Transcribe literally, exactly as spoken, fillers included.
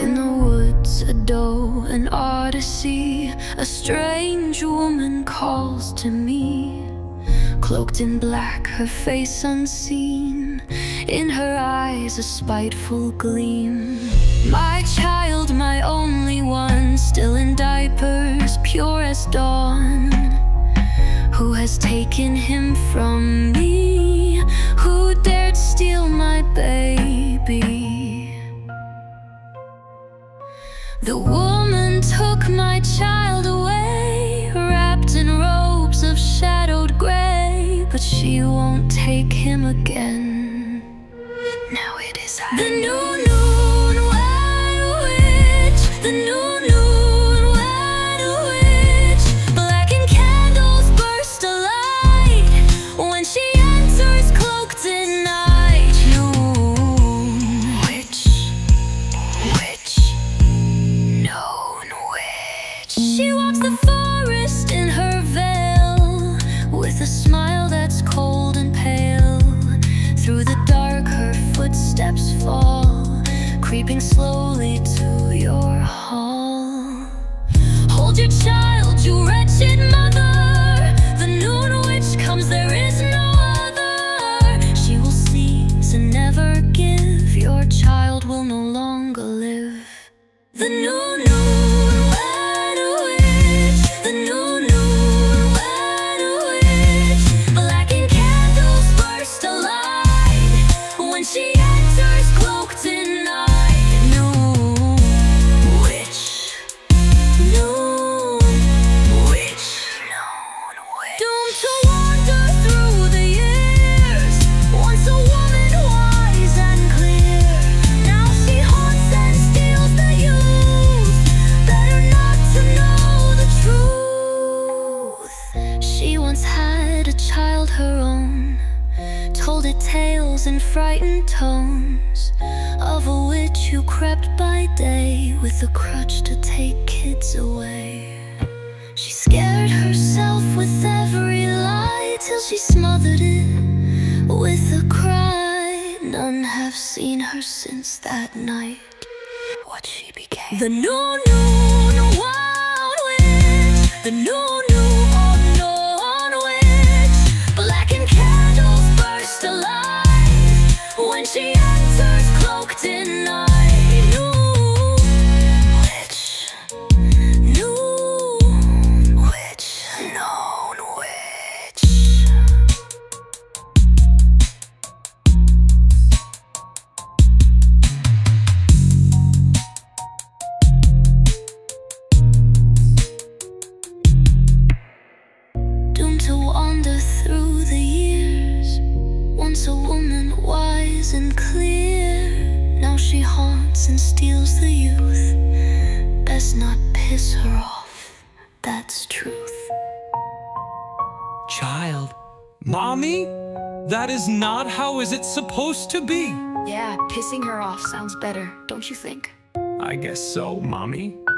In the woods, a doe, an odyssey, a strange woman calls to me. Cloaked in black, her face unseen, in her eyes a spiteful gleam. My child, my only one, still in diapers, pure as dawn. Who has taken him from me? Who dared steal my baby? The woman took my child away, wrapped in robes of shadowed gray. But she won't take him again. Now it is I. The new noon white witch, the new noon white witch. Blackened candles burst alight when she enters cloaked in night. Noon witch, witch, known witch. She walks the forest in her veil, with a smile that's cold and pale. Through the dark her footsteps fall, creeping slowly to your hall. Hold your child, you wretched mother. The noon witch comes, there is no other. She will seize and never give. Your child will no longer live. The new noon white witch, the new noon white witch. Blackened candles burst alight when she enters cloaked in night. Noon witch, noon witch, known witch. Doomed to wander through the years, once a woman wise and clear. Now she haunts and steals the youth, better not to know the truth. She once had a child her own, told it tales in frightened tones of a witch who crept by day with a crutch to take kids away. She scared herself with every lie till she smothered it with a cry. None have seen her since that night, what she became. The new noon wild witch, the new noon unknown witch. Blackened candles burst alight when she enters cloaked in night. Noon witch, noon witch, known witch. Doomed to wander through the years, once a woman wise and clear. Now she haunts and steals the youth, best not piss her off, that's truth. Child, Mommy? That is not how is it supposed to be. Yeah, pissing her off sounds better, don't you think? I guess so, Mommy.